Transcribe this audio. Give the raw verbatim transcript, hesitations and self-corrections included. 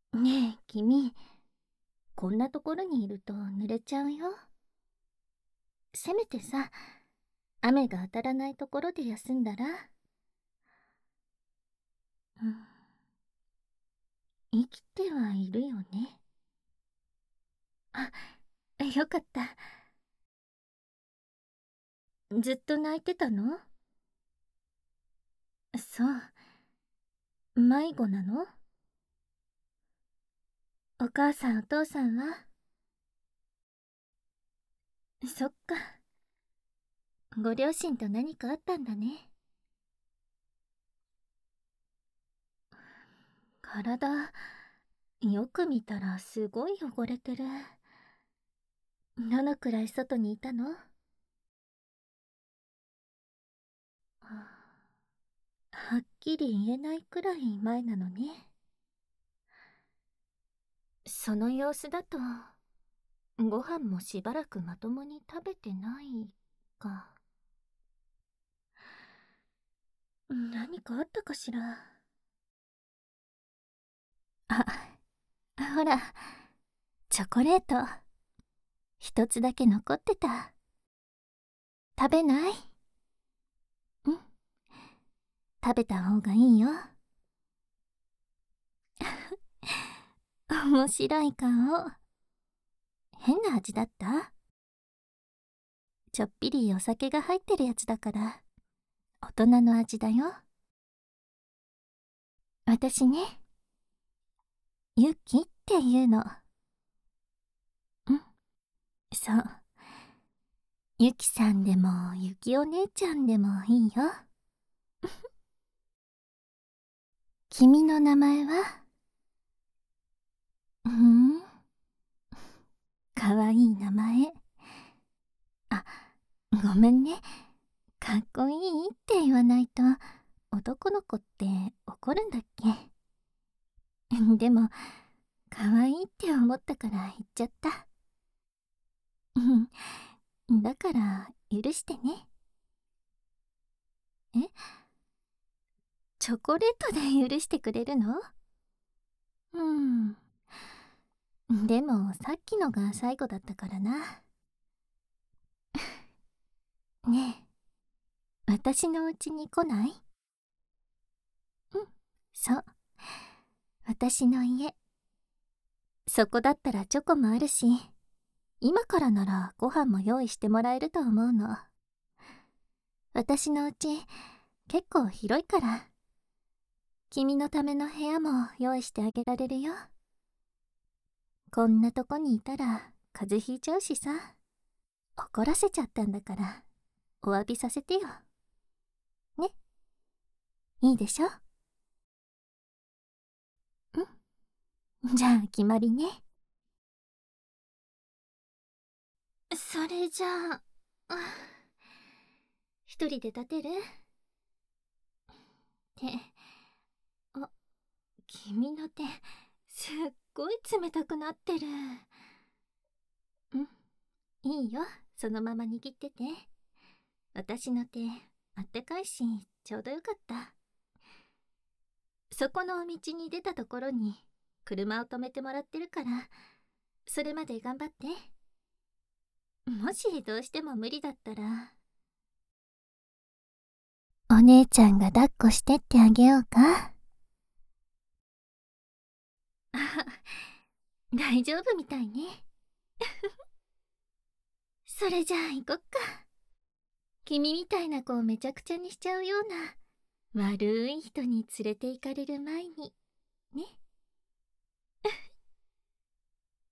ねえ、君、こんなところにいると濡れちゃうよ。せめてさ、雨が当たらないところで休んだら。うん、生きてはいるよね。あ、よかった。ずっと泣いてたの？そう、迷子なの？お母さんお父さんは？そっか、ご両親と何かあったんだね。体、よく見たらすごい汚れてる。どのくらい外にいたの？はっきり言えないくらい前なのね。その様子だと、ご飯もしばらくまともに食べてないか。何かあったかしら。あ、ほら、チョコレート、一つだけ残ってた。食べない？うん、食べた方がいいよ。面白い顔。変な味だった？ちょっぴりお酒が入ってるやつだから、大人の味だよ。私ね、ユキっていうの。うん、そう。ユキさんでもユキお姉ちゃんでもいいよ。君の名前は？うーん、かわいい名前。あ、ごめんね。かっこいいって言わないと男の子って怒るんだっけ？でも、かわいいって思ったから言っちゃった。うん、だから許してね。え、チョコレートで許してくれるの？うん。でもさっきのが最後だったからな。ねえ、私の家に来ない？うん、そう。私の家。そこだったらチョコもあるし、今からならご飯も用意してもらえると思うの。私の家、結構広いから、君のための部屋も用意してあげられるよ。こんなとこにいたら風邪ひいちゃうしさ。怒らせちゃったんだから、お詫びさせてよ。ね、いいでしょ？ん？じゃあ決まりね。それじゃあ、あ、一人で立てる？手、あ、君の手、すっごい冷たくなってる。うん、いいよ、そのまま握ってて。私の手、あったかいし、ちょうどよかった。そこの道に出たところに、車を止めてもらってるから、それまで頑張って。もしどうしても無理だったら、お姉ちゃんが抱っこしてってあげようか？あ、大丈夫みたいね。それじゃあ行こっか。君みたいな子をめちゃくちゃにしちゃうような悪い人に連れて行かれる前にね。